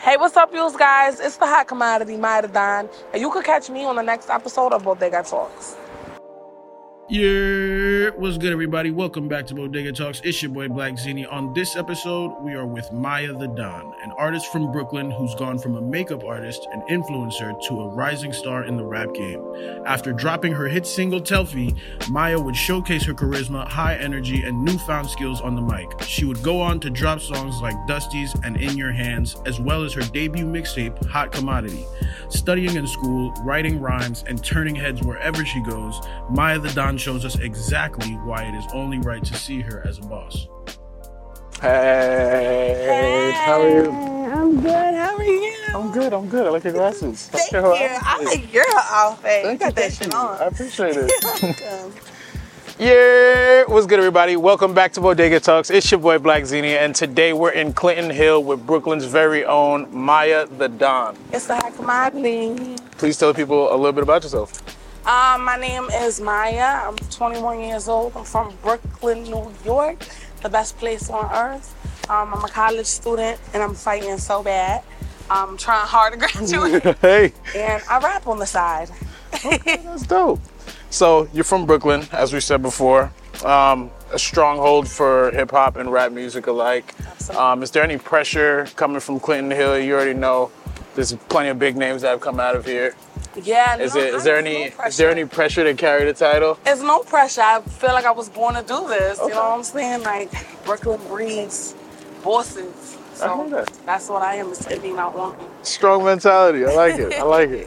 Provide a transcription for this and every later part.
Hey, what's up, you guys? It's the hot commodity, Maya the Don, and you could catch me on the next episode of Bodega Talks. Yeah, what's good, everybody? Welcome back to Bodega Talks. It's your boy Black Zini. On this episode, we are with Maya the Don, an artist from Brooklyn who's gone from a makeup artist and influencer to a rising star in the rap game. After dropping her hit single Telfie, Maya would showcase her charisma, high energy, and newfound skills on the mic. She would go on to drop songs like Dusty's and In Your Hands, as well as her debut mixtape, Hot Commodity. Studying in school, writing rhymes, and turning heads wherever she goes, Maya the Don shows us exactly why it is only right to see her as a boss. Hey, how are you? I'm good. How are you? I'm good. I like your glasses. Thank you. I like your outfit. You got that shit on. I appreciate it. Welcome. Yeah, what's good, everybody? Welcome back to Bodega Talks. It's your boy Black Zini, and today we're in Clinton Hill with Brooklyn's very own Maya the Don. It's the hot commodity. Please tell people a little bit about yourself. My name is Maya. I'm 21 years old. I'm from Brooklyn, New York, the best place on earth. I'm a college student, and I'm fighting so bad. I'm trying hard to graduate. Hey. And I rap on the side. Okay, that's dope. So you're from Brooklyn, as we said before. A stronghold for hip hop and rap music alike. Absolutely. Is there any pressure coming from Clinton Hill? You already know there's plenty of big names that have come out of here. Yeah. Is there any pressure to carry the title? It's no pressure. I feel like I was born to do this. Okay. You know what I'm saying? Like Brooklyn breeds bosses. I heard that. That's what I am. It's me not wanting. Strong mentality. I like it. I like it.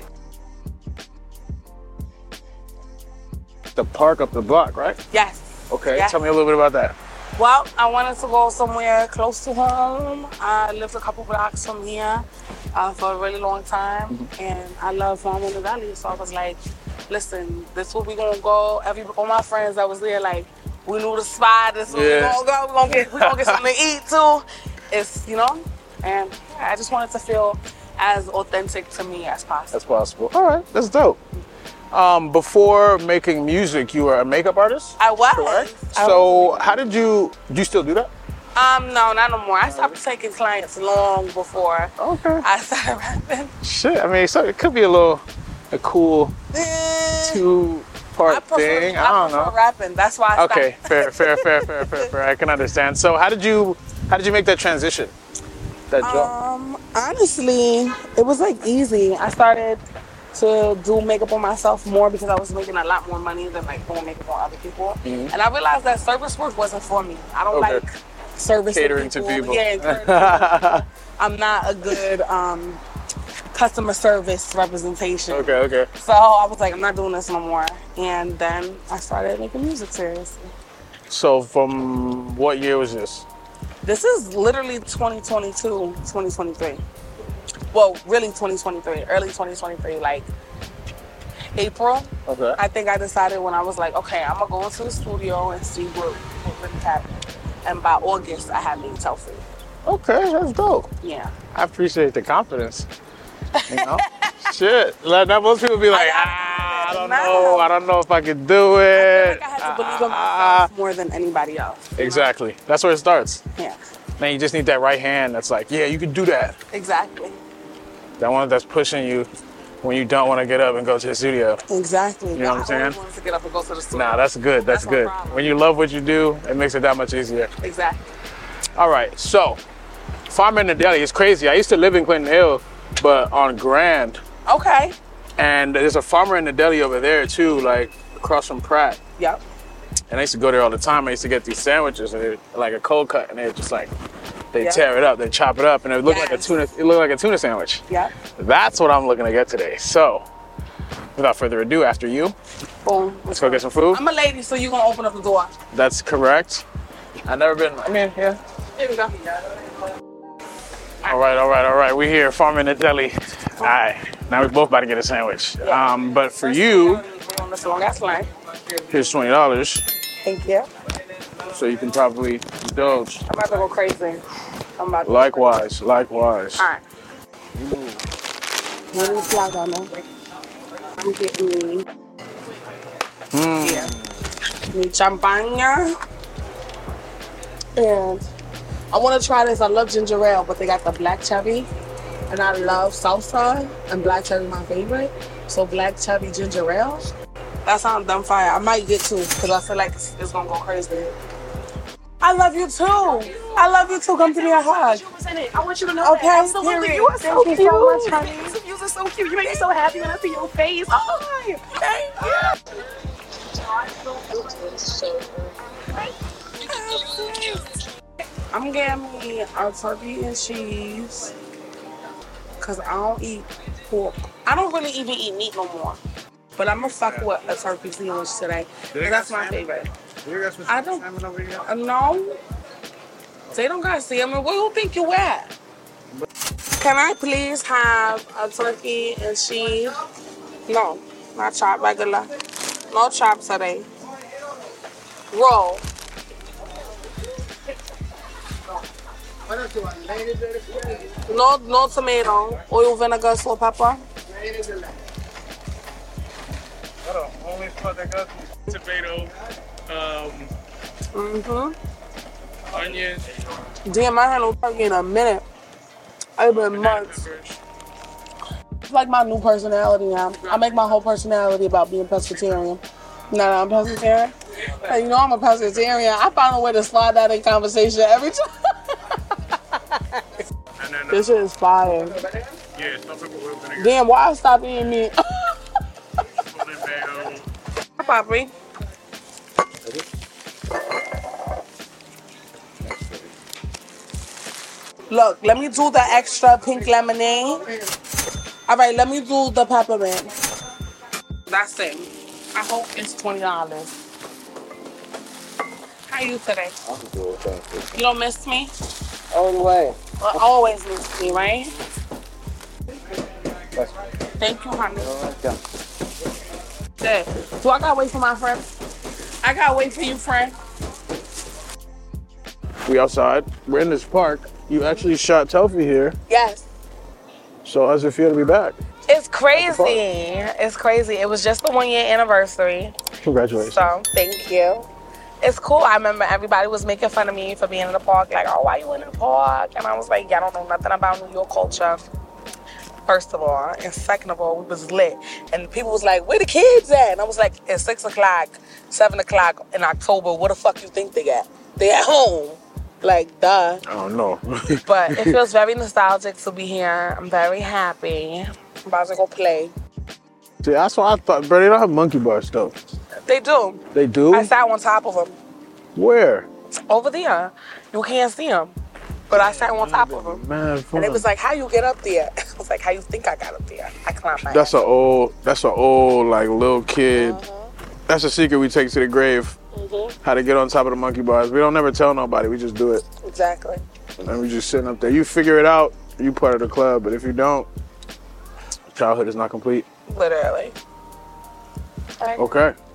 The park up the block, right? Yes. Okay. Yes. Tell me a little bit about that. Well, I wanted to go somewhere close to home. I lived a couple blocks from here for a really long time, and I love Farmer in the Valley. So I was like, listen, this is where we gonna go. All my friends that was there, like, we knew the spot. This is where we gonna go. We gonna get something to eat too. It's, and I just wanted to feel as authentic to me as possible. That's possible. All right. That's dope. Before making music, you were a makeup artist? I was. Correct? So how did you still do that? No, not no more. I stopped taking clients long before I started rapping. Shit, I mean, so it could be a cool two-part thing. I don't know. Rapping. That's why I stopped. Okay, fair. I can understand. So how did you make that transition? That jump? Honestly, it was like easy. I started to do makeup on myself more because I was making a lot more money than like doing makeup on other people. And I realized that service work wasn't for me. I don't like service catering to people. Yeah, I'm not a good customer service representation. Okay. So I was like, I'm not doing this no more. And then I started making music seriously. So from what year was this? This is literally 2022, 2023. Well, really 2023, early 2023, like April. Okay. I think I decided when I was like, okay, I'm gonna go into the studio and see what really happened. And by August, I had made Telfie. Okay, that's dope. Yeah. I appreciate the confidence. Shit. Like, now most people be like, I don't know if I can do it. I feel like I had to believe in myself more than anybody else. Exactly. That's where it starts. Yeah. Man, you just need that right hand that's like, yeah, you can do that. Exactly. That one that's pushing you when you don't want to get up and go to the studio. Exactly. You know what I'm saying? I always wanted to get up and go to the studio. Nah, that's good. That's good. When you love what you do, it makes it that much easier. Exactly. All right, so Farmer in the Deli is crazy. I used to live in Clinton Hill, but on Grand. Okay. And there's a Farmer in the Deli over there too, like across from Pratt. Yep. And I used to go there all the time. I used to get these sandwiches, and they're like a cold cut, and they're just like, they tear it up, they chop it up, and it looked like a tuna. It looked like a tuna sandwich. Yep. That's what I'm looking to get today. So, without further ado, after you, boom, let's go get some food. I'm a lady, so you're gonna open up the door. That's correct. I've never been. I mean, yeah. Here we go. All right. We here, Farmer in the Deli. All right. Now we both about to get a sandwich. But for you, here's $20. Thank you. So you can probably indulge. I'm about to go crazy. Likewise. All right. I'm getting me champagne. And I want to try this. I love ginger ale, but they got the black cherry. and I love salsa, and black cherry my favorite. So black cherry ginger ale. That sounds dumb fire. I might get two because I feel like it's gonna go crazy. I love you too. I love you too. Come to me a hug. I want you to know Okay, that. Absolutely. period. You are so Thank cute. you so much, honey. You are so cute. You make me so happy when I see your face. Oh, thank you. I'm getting me a turkey and cheese because I don't eat pork. I don't really even eat meat no more. But I'm going to fuck with a turkey sandwich today. That's my favorite. I don't. No. They don't got salmon. Where you think you at? Can I please have a turkey and cheese? No, not chopped regular. No chop today. Roll. No tomato. Oil, vinegar, salt, pepper. Only tomato, onion. Damn, I had no turkey in a minute. It's been months. It's like my new personality now. I make my whole personality about being pescatarian. Now I'm pescatarian. Hey, you know I'm a pescatarian. I find a way to slide that in conversation every time. This shit is fire. Yeah, stuff it with vinegar. Damn, why I stop eating meat? Hi, Poppy. Look, let me do the extra pink lemonade. All right, let me do the peppermint. That's it. I hope it's $20. How you today? I'm good, thank you. You don't miss me? All the way. Well, always miss me, right? That's Thank you, honey. okay. Shit. Do I gotta wait for my friend? I gotta wait for you, friend. We outside. We're in this park. You actually shot Telfie here. Yes. So how's it feel to be back? It's crazy. It's crazy. It was just the 1 year anniversary. Congratulations. So, thank you. It's cool. I remember everybody was making fun of me for being in the park. Like, oh, why you in the park? And I was like, y'all don't know nothing about New York culture. First of all. And second of all, we was lit. And people was like, where the kids at? And I was like, it's 6 o'clock, 7 o'clock in October. What the fuck you think they at? They at home. Like, duh. I don't know. But it feels very nostalgic to be here. I'm very happy. I'm about to go play. See, that's what I thought. Bro, they don't have monkey bars though. They do. They do? I sat on top of them. Where? Over there. You can't see them. But I sat on top of them. Man, fun. And it was like, how you get up there? I was like, how you think I got up there? I climbed my That's an old like little kid. That's a secret we take to the grave. How to get on top of the monkey bars. We don't never tell nobody. We just do it. Exactly. And we just sitting up there. You figure it out, you part of the club. But if you don't, childhood is not complete. Literally. Okay.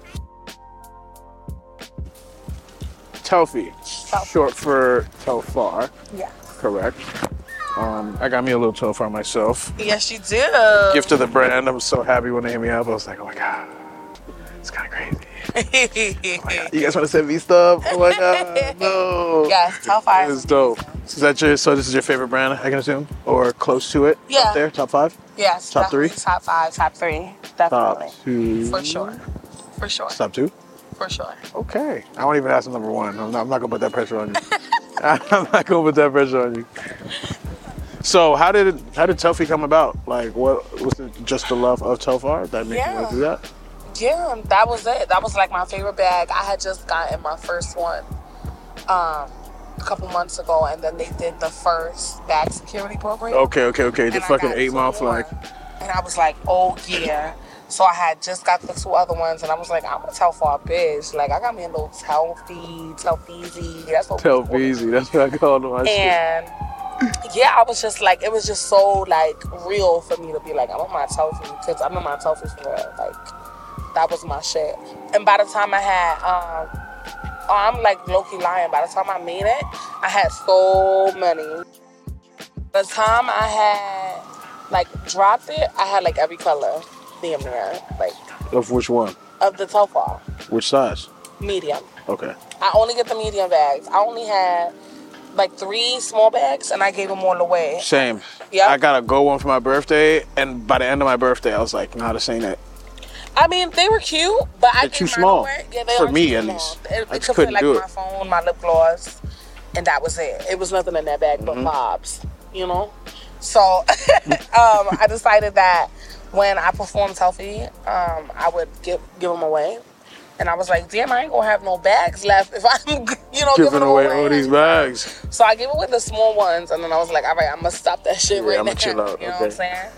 Telfie, short for Telfar. Yeah. Correct. I got me a little Telfar myself. Yes, you do. Gift of the brand. I was so happy when they hit me up. I was like, oh my God, it's kind of crazy. Oh my God. You guys want to send me stuff? Oh my God, no. Yes, Telfar. It's dope. So this is your favorite brand, I can assume? Or close to it? Yeah. Up there, top 5? Yes. Top 3? Top 5, top 3. Definitely. Top 2? For sure. For sure. Top 2? For sure. Okay. I won't even ask the number 1. I'm not going to put that pressure on you. I'm not going to put that pressure on you. So how did Telfie come about? Like, what was it? Just the love of Telfar that made you want to do that? Yeah, that was it. That was like my favorite bag. I had just gotten my first one a couple months ago, and then they did the first bag security program. Okay. The And fucking I got 8 Mile flag. And I was like, oh yeah. So I had just got the 2 other ones, and I was like, I'm a Telfar bitch. Like, I got me a little Telfeezy. That's what Telfeezy. That's what I called them. And yeah, I was just like, it was just so like real for me to be like, I'm on my Telfie, because I'm on my Telfie for real. Like, that was my shit. And by the time I had, I'm like low-key lying. By the time I made it, I had so many. By the time I had like dropped it, I had like every color. Damn near, like. Of which one? Of the Telfar. Which size? Medium. Okay. I only get the medium bags. I only had like 3 small bags, and I gave them all away. Same. Yeah. I got a gold one for my birthday, and by the end of my birthday, I was like, nah, this ain't it. I mean, they were cute, but I They're gave too mine small. away. Yeah, they For are me, too at small. least. It I just could couldn't fit, do like, it. my phone, my lip gloss, and that was it. It was nothing in that bag but vibes, you know? So, I decided that when I performed healthy, I would give them away. And I was like, damn, I ain't gonna have no bags left if I'm, giving them away all these bags. So I gave away the small ones, and then I was like, all right, I'm gonna stop that shit right I'm now. gonna chill out. You know Okay. what I'm saying?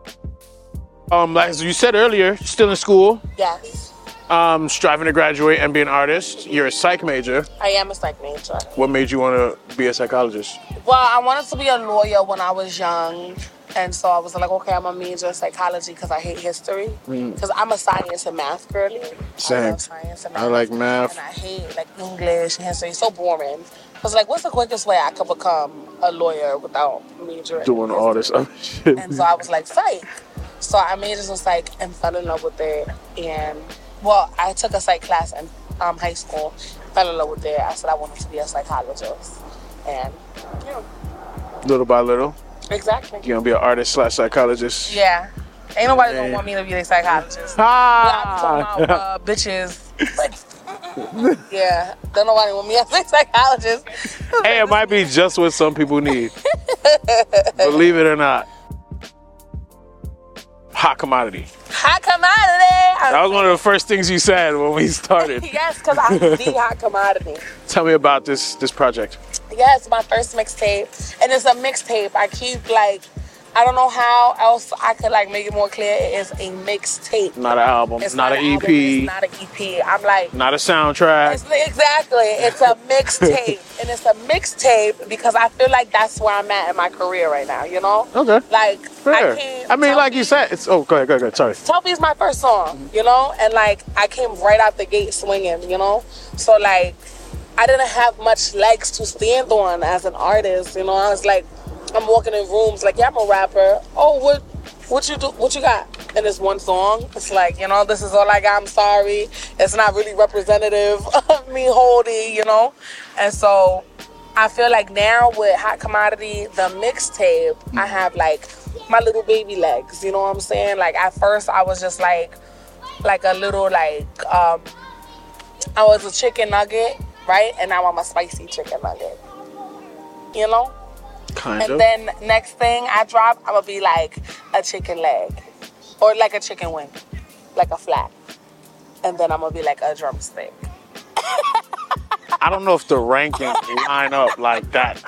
As you said earlier, still in school, Yes. striving to graduate and be an artist. You're a psych major. I am a psych major. What made you want to be a psychologist? Well, I wanted to be a lawyer when I was young. And so I was like, okay, I'm going to major in psychology because I hate history. Because I'm a science and math girly. Same. I love science and math. I like math. And I hate like English and history. It's so boring. I was like, what's the quickest way I could become a lawyer without majoring in Doing all this other shit. And so I was like, psych. So I majored in psych and fell in love with it. And, well, I took a psych class in high school, fell in love with it. I said I wanted to be a psychologist. And, Little by little, exactly. you're going to be an artist / psychologist. Yeah. Ain't nobody Man. gonna want me to be a psychologist. Ah! I'm talking about bitches. Like, yeah. Don't nobody want me as a psychologist. Hey, it might be just what some people need. Believe it or not. Hot commodity. Hot commodity. That was one of the first things you said when we started. Yes, because I'm the hot commodity. Tell me about this project. Yeah, it's my first mixtape. And it's a mixtape. I keep I don't know how else I could make it more clear. It is a mixtape. Not an album. It's not an EP. album, it's not an EP. I'm like, not a soundtrack. exactly. It's a mixtape. And it's a mixtape because I feel like that's where I'm at in my career right now, you know? Okay. Fair. I mean, like you said, it's... Oh, go ahead. Sorry. Topi's my first song, you know? And I came right out the gate swinging, you know? So I didn't have much legs to stand on as an artist, you know? I was like, I'm walking in rooms yeah, I'm a rapper. Oh, what you do? What you got? And it's one song. It's this is all I got. I'm sorry. It's not really representative of me holding, you know? And so I feel like now with Hot Commodity, the mixtape, I have my little baby legs, you know what I'm saying? At first I was just a little I was a chicken nugget, right? And now I'm a spicy chicken nugget, you know? Kind And of. then next thing I drop, I'm gonna be a chicken leg or a chicken wing, a flat. And then I'm gonna be a drumstick. I don't know if the rankings line up like that.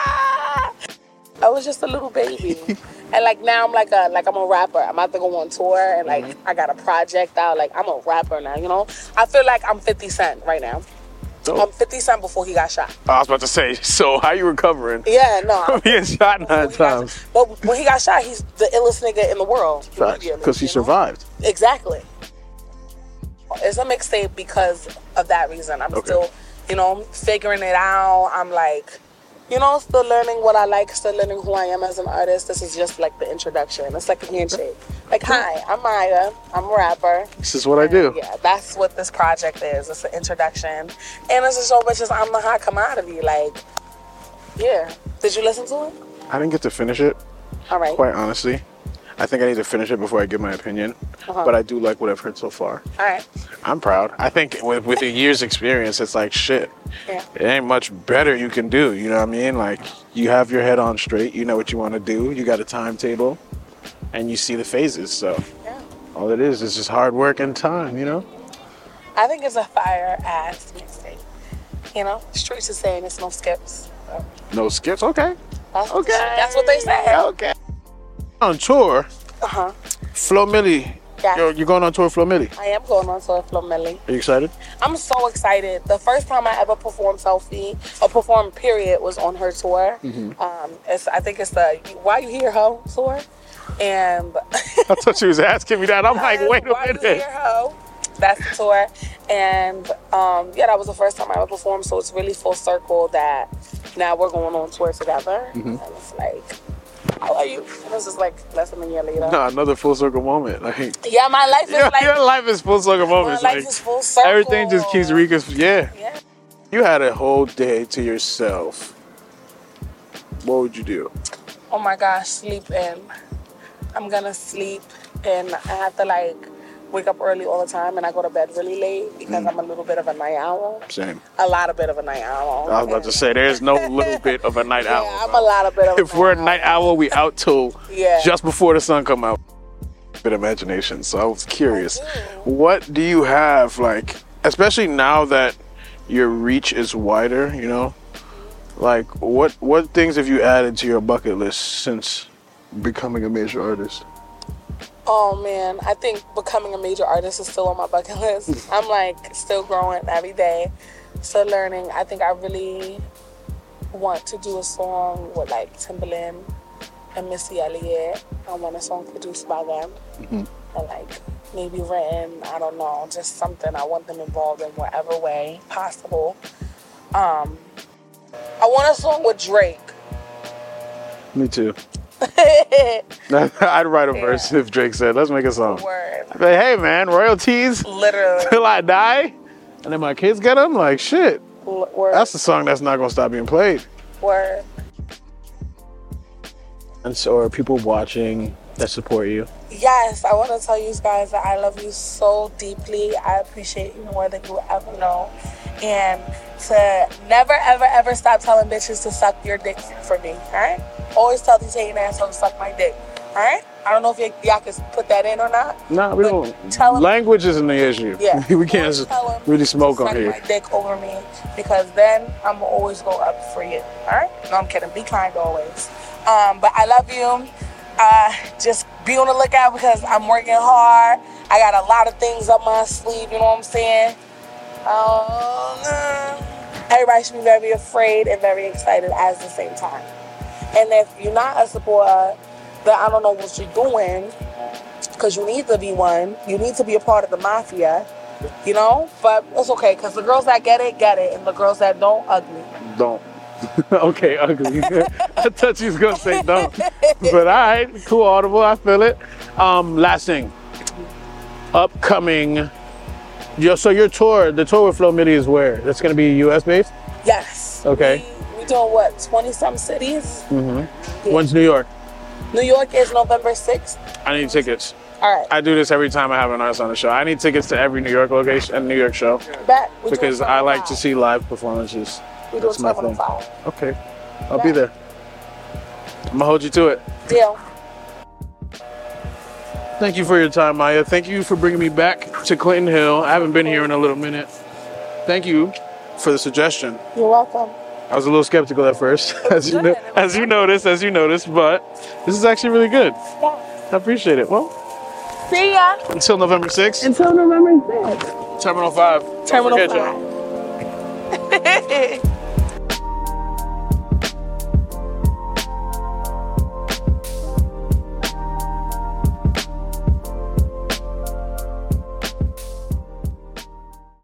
I was just a little baby. And now I'm I'm a rapper. I'm about to go on tour and I got a project out. I'm a rapper now, you know? I feel like I'm 50 Cent right now. Dope. I'm 50 Cent before he got shot. I was about to say, so how you recovering? Yeah, no. From being shot 9 times. But when he got shot, he's the illest nigga in the world. Because he you know? survived. Exactly. It's a mixtape because of that reason. I'm still, figuring it out. I'm still learning what I like, still learning who I am as an artist. This is just the introduction. It's like a handshake. Hi, I'm Maya. I'm a rapper. This is what I do. Yeah, that's what this project is. It's an introduction. And it's just so much as I'm the hot commodity. Yeah. Did you listen to it? I didn't get to finish it, All right. quite honestly. I think I need to finish it before I give my opinion. But I do like what I've heard so far. All right. I'm proud. I think with a year's experience, it's shit. Yeah. It ain't much better you can do. You know what I mean? You have your head on straight. You know what you want to do. You got a timetable. And you see the phases. So Yeah. all it is just hard work and time, you know? I think it's a fire-ass mixtape. Streets is saying it's no skips. No skips? Okay. That's what they say. Okay. On tour, Uh-huh. Flo Milli. Yeah. You're going on tour with Flo Milli. I am going on tour with Flo Milli. Are you excited? I'm so excited. The first time I ever performed Selfie, or performed period, was on her tour. I think it's the Why You Here Ho tour. And I thought she was asking me that. I'm like, wait a Why You minute. Here Ho. That's the tour. And that was the first time I ever performed, so it's really full circle that now we're going on tour together. And it's how are you? And it's just less than a year later. No, another full circle moment. Yeah, my life is your life is full circle moments. my life is full circle. Everything just keeps Yeah. You had a whole day to yourself what would you do? Oh my gosh, sleep in. I'm gonna sleep, and I have to like wake up early all the time, and I go to bed really late because I'm a little bit of a night owl. Same. A lot of bit of a night owl. I was about to say, there's no little bit of a night Yeah, owl. I'm a lot of bit of a If we're a night owl, we out till Yeah. just before the sun come out. Bit of imagination. So I was curious, what do you have, like, especially now that your reach is wider, you know, like what things have you added to your bucket list since becoming a major artist? Oh man, I think becoming a major artist is still on my bucket list. I'm like still growing every day, still learning. I think I really want to do a song with like Timbaland and Missy Elliott. I want a song produced by them and like maybe written. I don't know, just something. I want them involved in whatever way possible. I want a song with Drake. Me too. I'd write a verse if Drake said, let's make a song. Word. I'd be like, hey man, royalties Literally. till I die, and then my kids get them. Like shit, Word. that's the song that's not gonna stop being played. Word. And so, are people watching that support you? Yes, I want to tell you guys that I love you so deeply. I appreciate you more than you ever know. And to never, ever, ever stop telling bitches to suck your dick for me, all right? Always tell these hating assholes to suck my dick, all right? I don't know if y'all can put that in or not. Nah, we but don't. tell 'em- Language isn't the issue. Yeah. we can't Always tell 'em really to smoke on suck here. my dick over me because then I'm going to always go up for you, all right? No, I'm kidding. Be kind always. But I love you. Just be on the lookout because I'm working hard. I got a lot of things up my sleeve, you know what I'm saying? Everybody should be very afraid and very excited at the same time. And if you're not a supporter, then I don't know what you're doing because you need to be one. You need to be a part of the mafia, you know? But it's okay because the girls that get it, and the girls that don't, ugly. Don't. Okay, ugly. I thought you was gonna say don't. But all right, cool, Audible. I feel it. Last thing. Upcoming. So your tour, the tour with Flo Milli is where? That's gonna be US based? Yes. Okay. We doing what, 20-some cities? Mm-hmm. Yeah. When's New York? New York is November 6th. I need tickets. All right. I do this every time I have an artist on the show. I need tickets to every New York location and New York show Bet. We because doing I like to 705. see live performances. We doing That's my thing. 705. Okay, I'll be there. I'm gonna hold you to it. Deal. Thank you for your time, Maya. Thank you for bringing me back to Clinton Hill. I haven't been here in a little minute. Thank you for the suggestion. You're welcome. I was a little skeptical at first, as you noticed, but this is actually really good. Yeah. I appreciate it. Well, See ya. until November 6th, Until November 6th. Terminal 5. Don't Terminal forget, y'all. 5.